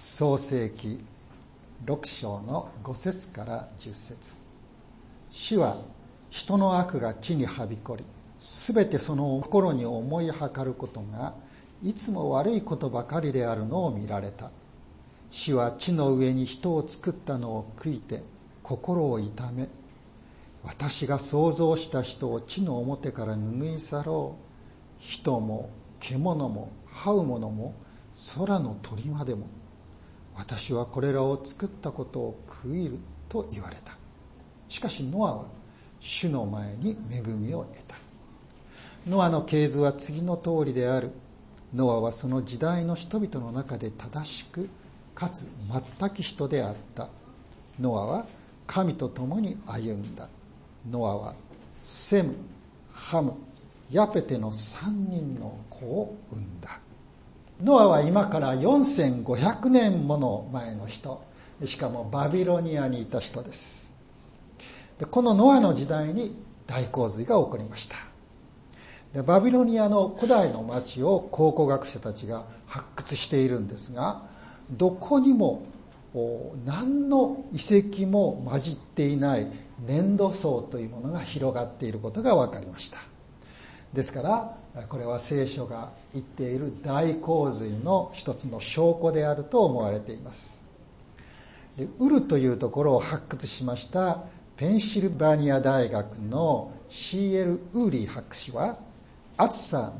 創世記6章の5節から10節。主は人の悪が地にはびこり、すべてその心に思いはかることがいつも悪いことばかりであるのを見られた。主は地の上に人を作ったのを悔いて心を痛め、私が創造した人を地の表から拭い去ろう。人も獣も這う者も空の鳥までも、私はこれらを作ったことを悔いると言われた。しかしノアは主の前に恵みを得た。ノアの系図は次の通りである。ノアはその時代の人々の中で正しくかつ全き人であった。ノアは神と共に歩んだ。ノアはセム、ハム、ヤペテの3人の子を産んだ。ノアは今から4500年もの前の人、しかもバビロニアにいた人です。で、このノアの時代に大洪水が起こりました。で、バビロニアの古代の町を考古学者たちが発掘しているんですが、どこにも何の遺跡も混じっていない粘土層というものが広がっていることが分かりました。ですからこれは聖書が言っている大洪水の一つの証拠であると思われています。で、ウルというところを発掘しましたペンシルバニア大学の C.L. ウーリー博士は、厚さ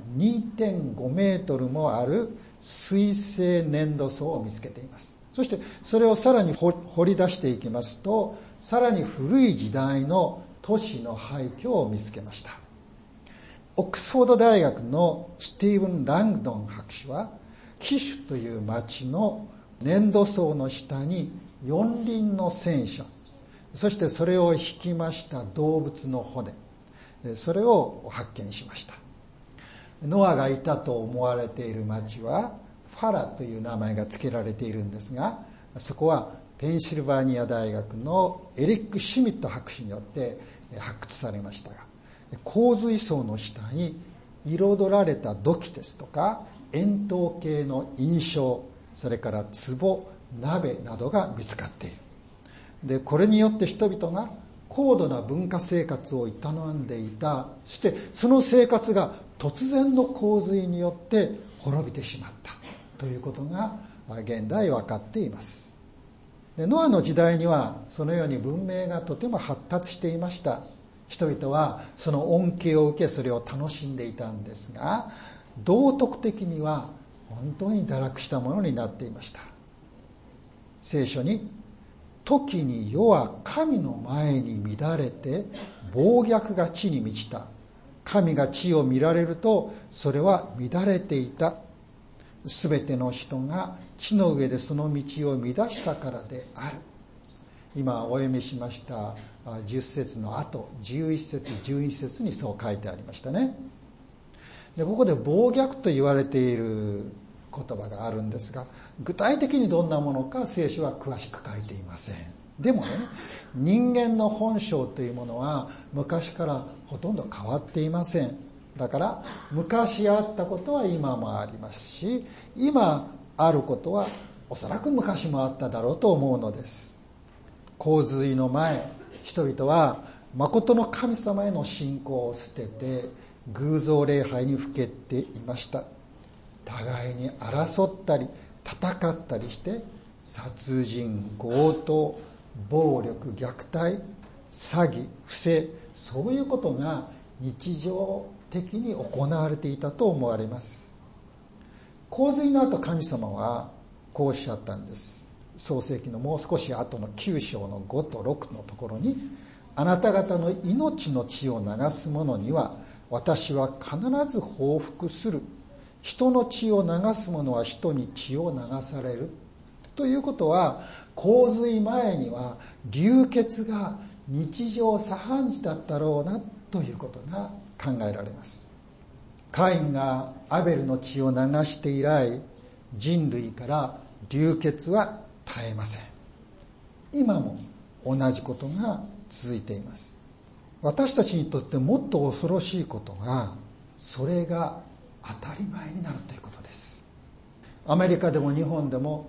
2.5 メートルもある水性粘土層を見つけています。そしてそれをさらに掘り出していきますと、さらに古い時代の都市の廃墟を見つけました。オックスフォード大学のスティーブン・ラングドン博士は、キシュという町の粘土層の下に四輪の戦車、そしてそれを引きました動物の骨、それを発見しました。ノアがいたと思われている町はファラという名前が付けられているんですが、そこはペンシルバニア大学のエリック・シュミット博士によって発掘されましたが、洪水層の下に彩られた土器ですとか円筒形の印象、それから壺、鍋などが見つかっている。で、これによって人々が高度な文化生活を営んでいた。そしてその生活が突然の洪水によって滅びてしまったということが現代分かっています。で、ノアの時代にはそのように文明がとても発達していました。人々はその恩恵を受け、それを楽しんでいたんですが、道徳的には本当に堕落したものになっていました。聖書に、時に世は神の前に乱れて暴虐が地に満ちた。神が地を見られるとそれは乱れていた。すべての人が地の上でその道を乱したからである。今お読みしました10節の後、11節12節にそう書いてありましたね。で、ここで暴虐と言われている言葉があるんですが、具体的にどんなものか聖書は詳しく書いていません。でもね、人間の本性というものは昔からほとんど変わっていません。だから昔あったことは今もありますし、今あることはおそらく昔もあっただろうと思うのです。洪水の前、人々は誠の神様への信仰を捨てて偶像礼拝にふけていました。互いに争ったり戦ったりして殺人、強盗、暴力、虐待、詐欺、不正、そういうことが日常的に行われていたと思われます。洪水の後、神様はこうおっしゃったんです。創世記のもう少し後の9章の5と6のところに、あなた方の命の血を流す者には私は必ず報復する。人の血を流す者は人に血を流される。ということは、洪水前には流血が日常茶飯事だったろうなということが考えられます。カインがアベルの血を流して以来、人類から流血は絶えません。今も同じことが続いています。私たちにとってもっと恐ろしいことが、それが当たり前になるということです。アメリカでも日本でも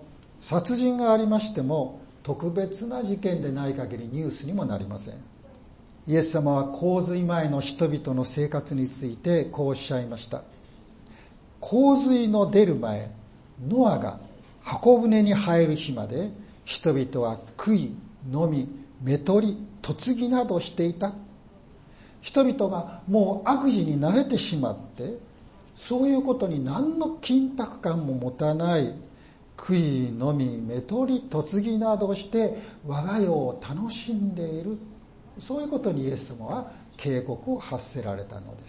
殺人がありましても特別な事件でない限りニュースにもなりません。イエス様は洪水前の人々の生活についてこうおっしゃいました。洪水の出る前、ノアが箱舟に入る日まで人々は食い、飲み、目取り、嫁ぎなどしていた。人々がもう悪事に慣れてしまって、そういうことに何の緊迫感も持たない、食い、飲み、目取り、嫁ぎなどをして我が世を楽しんでいる。そういうことにイエス様は警告を発せられたのです。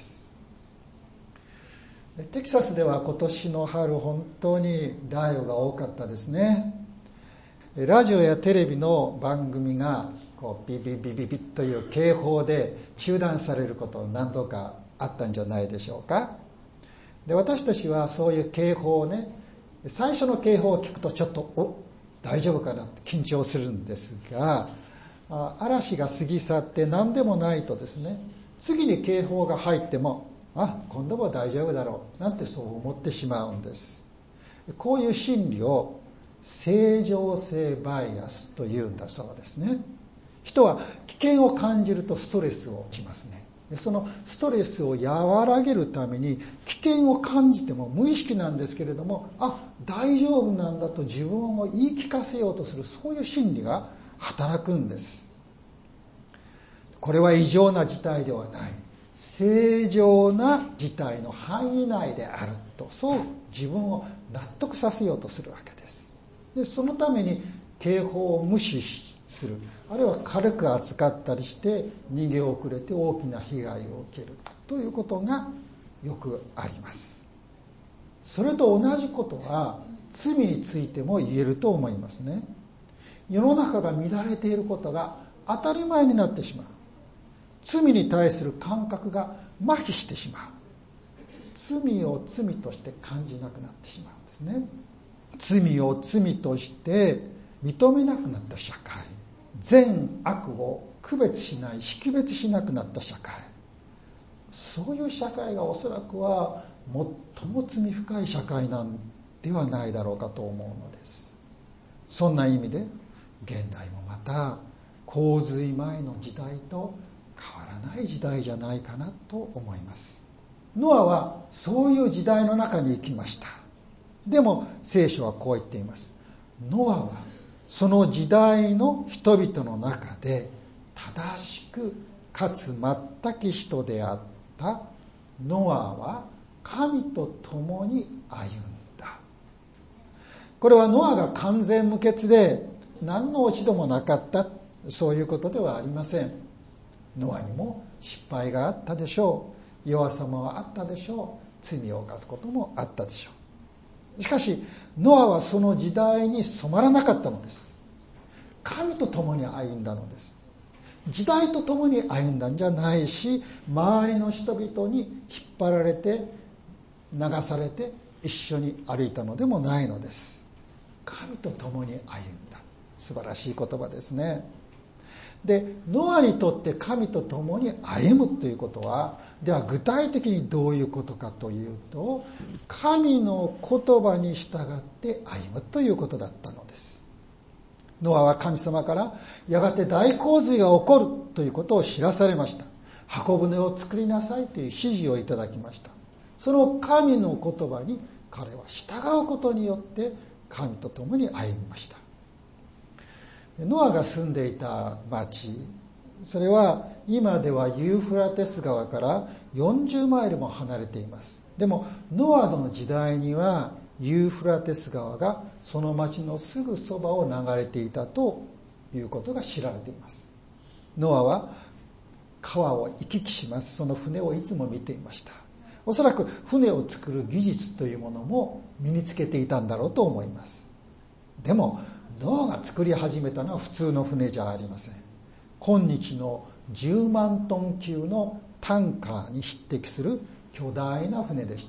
テキサスでは今年の春本当に雷雨が多かったですね。ラジオやテレビの番組がビビビビビという警報で中断されること何度かあったんじゃないでしょうか。で、私たちはそういう警報をね、最初の警報を聞くとちょっと大丈夫かなって緊張するんですが、嵐が過ぎ去って何でもないとですね、次に警報が入っても今度も大丈夫だろうなんてそう思ってしまうんです。こういう心理を正常性バイアスというんだそうですね。人は危険を感じるとストレスをしますね。でそのストレスを和らげるために危険を感じても無意識なんですけれども、大丈夫なんだと自分を言い聞かせようとする、そういう心理が働くんです。これは異常な事態ではない、正常な事態の範囲内であると、そう自分を納得させようとするわけです。でそのために警報を無視する、あるいは軽く扱ったりして逃げ遅れて大きな被害を受けるということがよくあります。それと同じことは罪についても言えると思いますね。世の中が乱れていることが当たり前になってしまう。罪に対する感覚が麻痺してしまう。罪を罪として感じなくなってしまうんですね。罪を罪として認めなくなった社会、善悪を区別しない、識別しなくなった社会、そういう社会がおそらくは最も罪深い社会なんではないだろうかと思うのです。そんな意味で現代もまた洪水前の時代と変わらない時代じゃないかなと思います。ノアはそういう時代の中に生きました。でも聖書はこう言っています。ノアはその時代の人々の中で正しくかつ全き人であったノアは神と共に歩んだ。これはノアが完全無欠で何の落ち度もなかった、そういうことではありません。ノアにも失敗があったでしょう。弱さもあったでしょう。罪を犯すこともあったでしょう。しかしノアはその時代に染まらなかったのです。神と共に歩んだのです。時代と共に歩んだんじゃないし、周りの人々に引っ張られて流されて一緒に歩いたのでもないのです。神と共に歩んだ。素晴らしい言葉ですね。で、ノアにとって神と共に歩むということは、では具体的にどういうことかというと、神の言葉に従って歩むということだったのです。ノアは神様からやがて大洪水が起こるということを知らされました。箱舟を作りなさいという指示をいただきました。その神の言葉に彼は従うことによって神と共に歩みました。ノアが住んでいた町、それは今ではユーフラテス川から40マイルも離れています。でもノアの時代にはユーフラテス川がその町のすぐそばを流れていたということが知られています。ノアは川を行き来します。その船をいつも見ていました。おそらく船を作る技術というものも身につけていたんだろうと思います。でもノアが作り始めたのは普通の船じゃありません。今日の10万トン級のタンカーに匹敵する巨大な船でした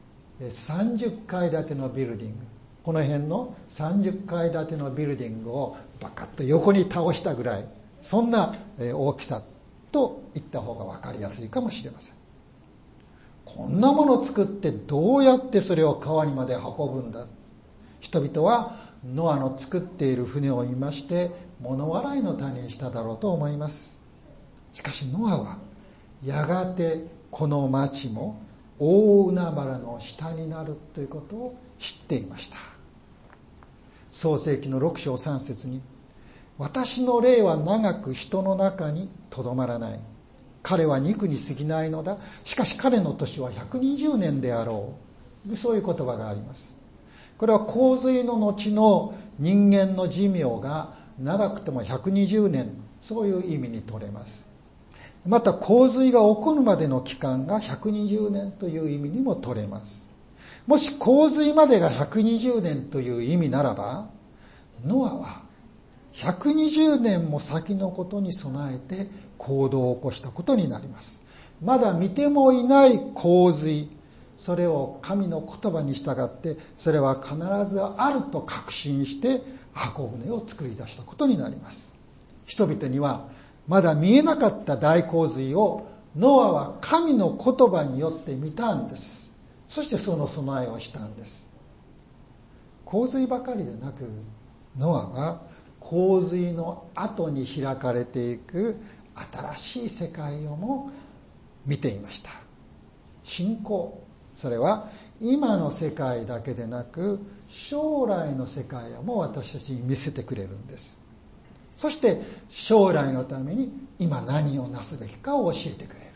。30階建てのビルディング、この辺の30階建てのビルディングをバカッと横に倒したぐらい、そんな大きさと言った方が分かりやすいかもしれません。こんなものを作ってどうやってそれを川にまで運ぶんだ。人々はノアの作っている船を見まして物笑いの種にしただろうと思います。しかしノアはやがてこの町も大海原の下になるということを知っていました。創世記の6章3節に、私の霊は長く人の中にとどまらない。彼は肉に過ぎないのだ。しかし彼の年は120年であろう。そういう言葉があります。これは洪水の後の人間の寿命が長くても120年、そういう意味に取れます。また洪水が起こるまでの期間が120年という意味にも取れます。もし洪水までが120年という意味ならば、ノアは120年も先のことに備えて行動を起こしたことになります。まだ見てもいない洪水、それを神の言葉に従って、それは必ずあると確信して箱舟を作り出したことになります。人々にはまだ見えなかった大洪水をノアは神の言葉によって見たんです。そしてその備えをしたんです。洪水ばかりでなく、ノアは洪水の後に開かれていく新しい世界をも見ていました。信仰、それは今の世界だけでなく将来の世界をも私たちに見せてくれるんです。そして将来のために今何をなすべきかを教えてくれる。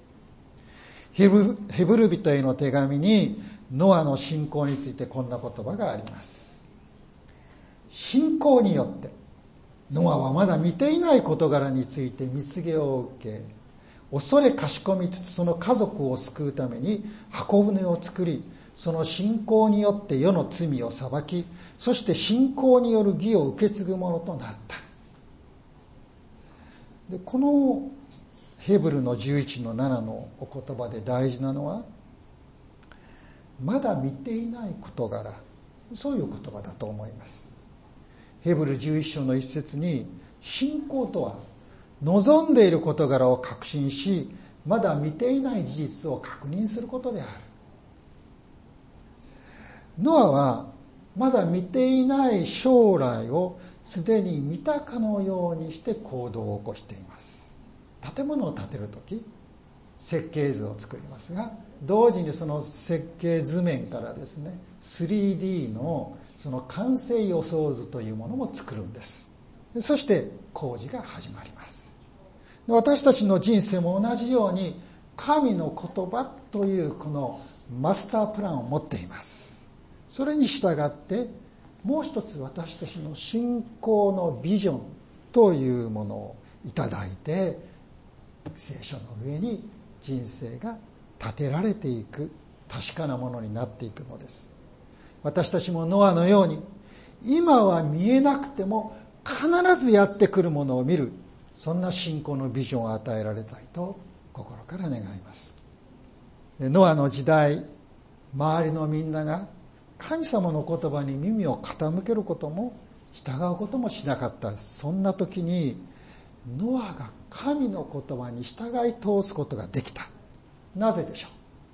ヘブル人への手紙にノアの信仰についてこんな言葉があります。信仰によってノアはまだ見ていない事柄について蜜毛を受け、恐れかしこみつつその家族を救うために箱舟を作り、その信仰によって世の罪を裁き、そして信仰による義を受け継ぐものとなった。で、このヘブルの11の7のお言葉で大事なのは、まだ見ていない事柄、そういう言葉だと思います。ヘブル11章の一節に、信仰とは望んでいる事柄を確信し、まだ見ていない事実を確認することである。ノアはまだ見ていない将来をすでに見たかのようにして行動を起こしています。建物を建てるとき、設計図を作りますが、同時にその設計図面からですね、3D のその完成予想図というものも作るんです。そして工事が始まります。私たちの人生も同じように、神の言葉というこのマスタープランを持っています。それに従ってもう一つ私たちの信仰のビジョンというものをいただいて、聖書の上に人生が立てられていく確かなものになっていくのです。私たちもノアのように、今は見えなくても必ずやってくるものを見る、そんな信仰のビジョンを与えられたいと心から願います。ノアの時代、周りのみんなが神様の言葉に耳を傾けることも従うこともしなかった。そんな時にノアが神の言葉に従い通すことができた。なぜでしょう。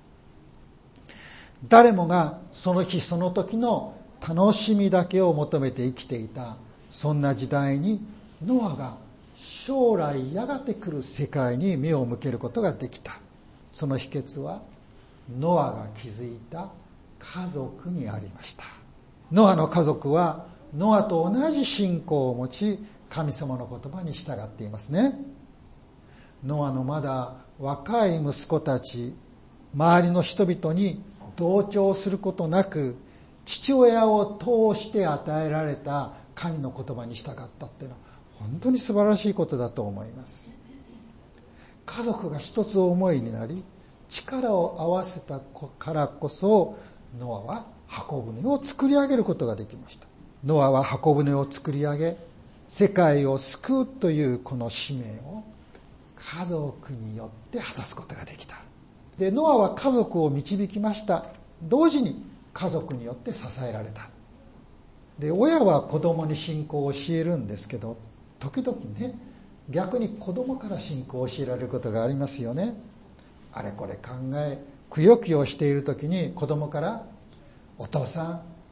誰もがその日その時の楽しみだけを求めて生きていた、そんな時代にノアが将来やがて来る世界に目を向けることができた。その秘訣はノアが築いた家族にありました。ノアの家族はノアと同じ信仰を持ち、神様の言葉に従っていますね。ノアのまだ若い息子たち、周りの人々に同調することなく、父親を通して与えられた神の言葉に従ったっていうのは本当に素晴らしいことだと思います。家族が一つ思いになり、力を合わせたからこそ、ノアは箱舟を作り上げることができました。ノアは箱舟を作り上げ、世界を救うというこの使命を家族によって果たすことができた。で、ノアは家族を導きました。同時に家族によって支えられた。で、親は子供に信仰を教えるんですけど、時々ね、逆に子供から信仰を教えられることがありますよね。あれこれ考え、くよくよしている時に子供から、お父さん、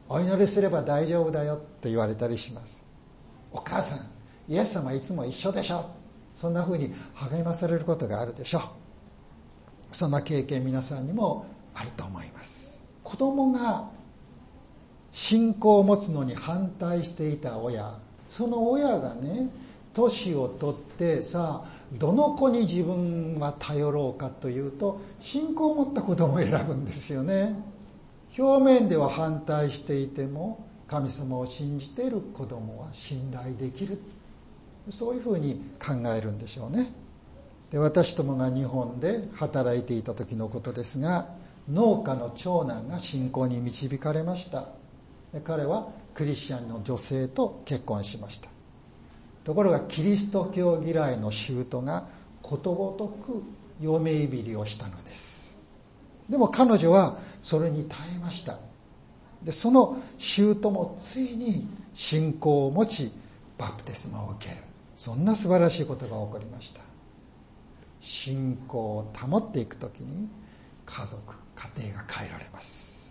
お祈りすれば大丈夫だよと言われたりします。お母さん、イエス様いつも一緒でしょ。そんな風に励まされることがあるでしょう。そんな経験皆さんにもあると思います。子供が信仰を持つのに反対していた親、その親がね、年を取ってさあどの子に自分は頼ろうかというと、信仰を持った子供を選ぶんですよね。表面では反対していても神様を信じている子供は信頼できる、そういうふうに考えるんでしょうね。で、私どもが日本で働いていた時のことですが、農家の長男が信仰に導かれました。で、彼はクリスチャンの女性と結婚しました。ところがキリスト教嫌いの舅がことごとく嫁いびりをしたのです。でも彼女はそれに耐えました。で、その舅もついに信仰を持ちバプテスマを受ける、そんな素晴らしいことが起こりました。信仰を保っていくときに家族、家庭が変えられます。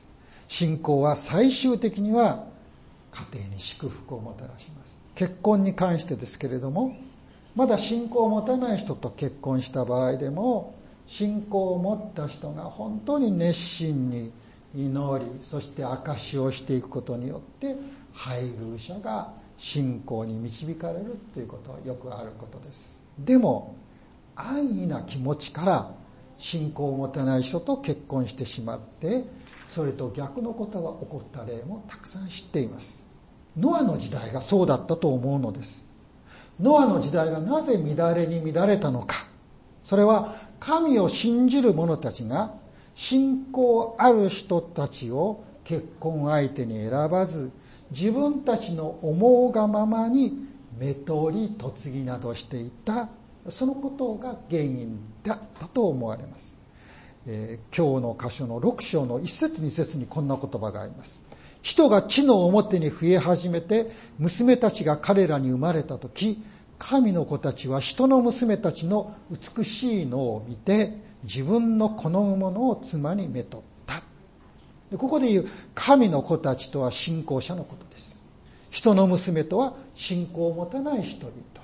信仰は最終的には家庭に祝福をもたらします。結婚に関してですけれども、まだ信仰を持たない人と結婚した場合でも、信仰を持った人が本当に熱心に祈り、そして証しをしていくことによって配偶者が信仰に導かれるということはよくあることです。でも安易な気持ちから信仰を持たない人と結婚してしまって、それと逆のことが起こった例もたくさん知っています。ノアの時代がそうだったと思うのです。ノアの時代がなぜ乱れに乱れたのか。それは神を信じる者たちが信仰ある人たちを結婚相手に選ばず、自分たちの思うがままにめとり嫁ぎなどしていた、そのことが原因だったと思われます。今日の箇所の6章の1節2節にこんな言葉があります。人が地の表に増え始めて、娘たちが彼らに生まれたとき、神の子たちは人の娘たちの美しいのを見て、自分の好むものを妻にめとった。で、ここで言う神の子たちとは信仰者のことです。人の娘とは信仰を持たない人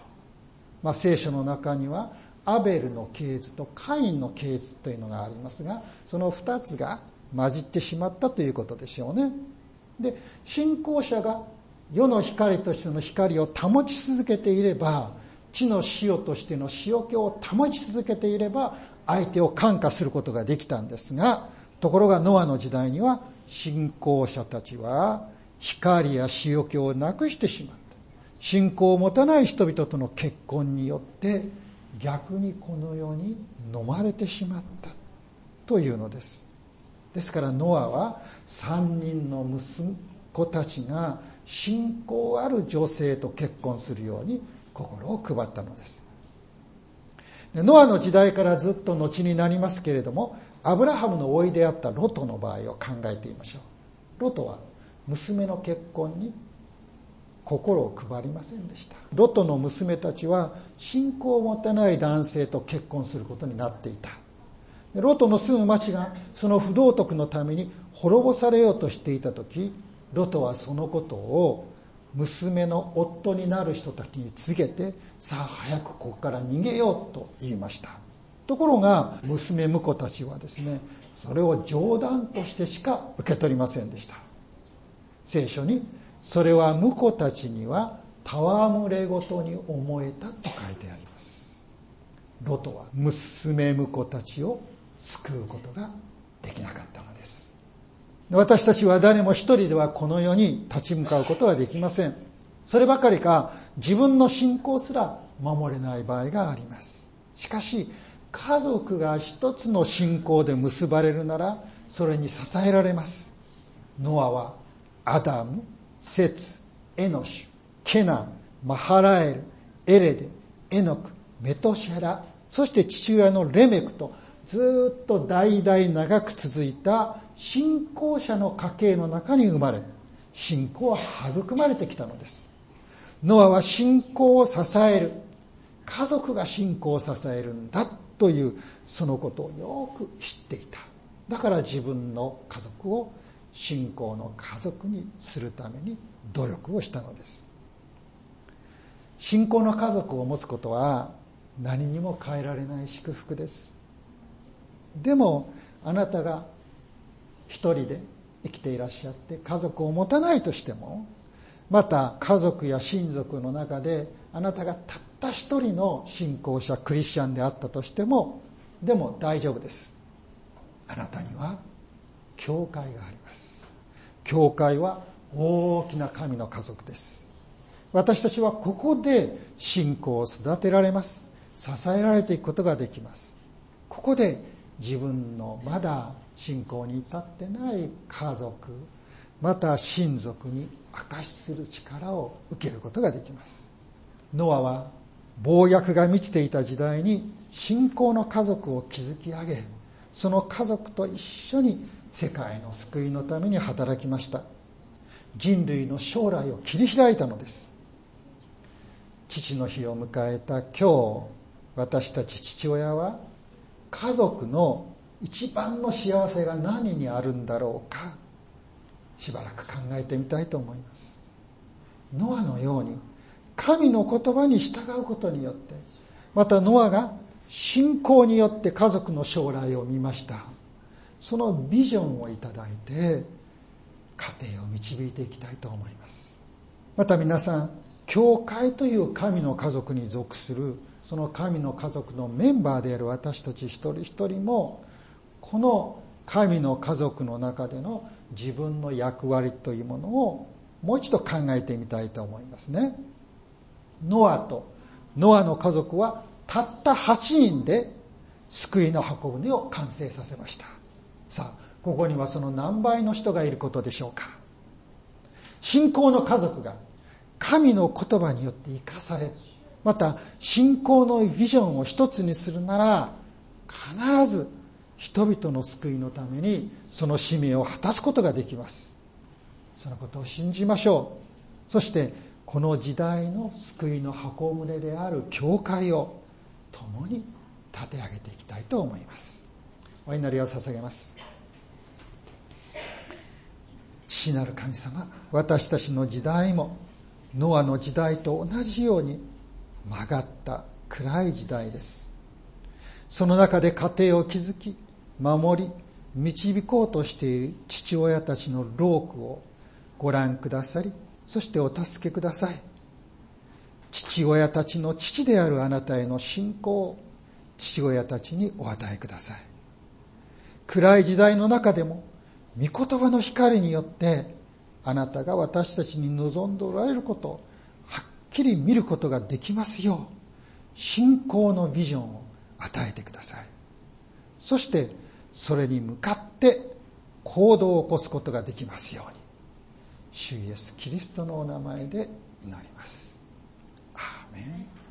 々。聖書の中にはアベルの系図とカインの系図というのがありますが、その2つが混じってしまったということでしょうね。で、信仰者が世の光としての光を保ち続けていれば、地の塩としての塩気を保ち続けていれば、相手を感化することができたんですが、ところがノアの時代には信仰者たちは光や塩気をなくしてしまった。信仰を持たない人々との結婚によって逆にこの世に飲まれてしまったというのです。ですからノアは3人の息子たちが信仰ある女性と結婚するように心を配ったのです。ノアの時代からずっと後になりますけれども、アブラハムの甥であったロトの場合を考えてみましょう。ロトは娘の結婚に心を配りませんでした。ロトの娘たちは信仰を持たない男性と結婚することになっていた。ロトの住む町がその不道徳のために滅ぼされようとしていたとき、ロトはそのことを娘の夫になる人たちに告げて、さあ早くここから逃げようと言いました。ところが娘婿たちはですね、それを冗談としてしか受け取りませんでした。聖書にそれは婿たちには戯れごとに思えたと書いてあります。ロトは娘婿たちを救うことができなかったのです。私たちは誰も一人ではこの世に立ち向かうことはできません。そればかりか自分の信仰すら守れない場合があります。しかし家族が一つの信仰で結ばれるならそれに支えられます。ノアはアダム、セツ、エノシュ、ケナン、マハラエル、エレデ、エノク、メトシェラ、そして父親のレメクとずっと代々長く続いた信仰者の家系の中に生まれ、信仰は育まれてきたのです。ノアは信仰を支える、家族が信仰を支えるんだというそのことをよく知っていた。だから自分の家族を信仰の家族にするために努力をしたのです。信仰の家族を持つことは何にも変えられない祝福です。でもあなたが一人で生きていらっしゃって家族を持たないとしても、また家族や親族の中であなたがたった一人の信仰者クリスチャンであったとしても、でも大丈夫です。あなたには教会があります。教会は大きな神の家族です。私たちはここで信仰を育てられます。支えられていくことができます。ここで自分のまだ信仰に至ってない家族、また親族に証しする力を受けることができます。ノアは暴虐が満ちていた時代に信仰の家族を築き上げ、その家族と一緒に世界の救いのために働きました。人類の将来を切り開いたのです。父の日を迎えた今日、私たち父親は家族の一番の幸せが何にあるんだろうか、しばらく考えてみたいと思います。ノアのように神の言葉に従うことによって、またノアが信仰によって家族の将来を見ました。そのビジョンをいただいて家庭を導いていきたいと思います。また皆さん、教会という神の家族に属するその神の家族のメンバーである私たち一人一人も、この神の家族の中での自分の役割というものをもう一度考えてみたいと思いますね。ノアの家族はたった8人で救いの箱舟を完成させました。さあ、ここにはその何倍の人がいることでしょうか。信仰の家族が神の言葉によって生かされ、また信仰のビジョンを一つにするなら、必ず人々の救いのためにその使命を果たすことができます。そのことを信じましょう。そしてこの時代の救いの箱舟である教会を共に立て上げていきたいと思います。お祈りを捧げます。父なる神様、私たちの時代もノアの時代と同じように曲がった暗い時代です。その中で家庭を築き、守り、導こうとしている父親たちの労苦をご覧くださり、そしてお助けください。父親たちの父であるあなたへの信仰を父親たちにお与えください。暗い時代の中でも御言葉の光によってあなたが私たちに望んでおられることをはっきり見ることができますよう、信仰のビジョンを与えてください。そしてそれに向かって行動を起こすことができますように、主イエスキリストのお名前で祈ります。アーメン。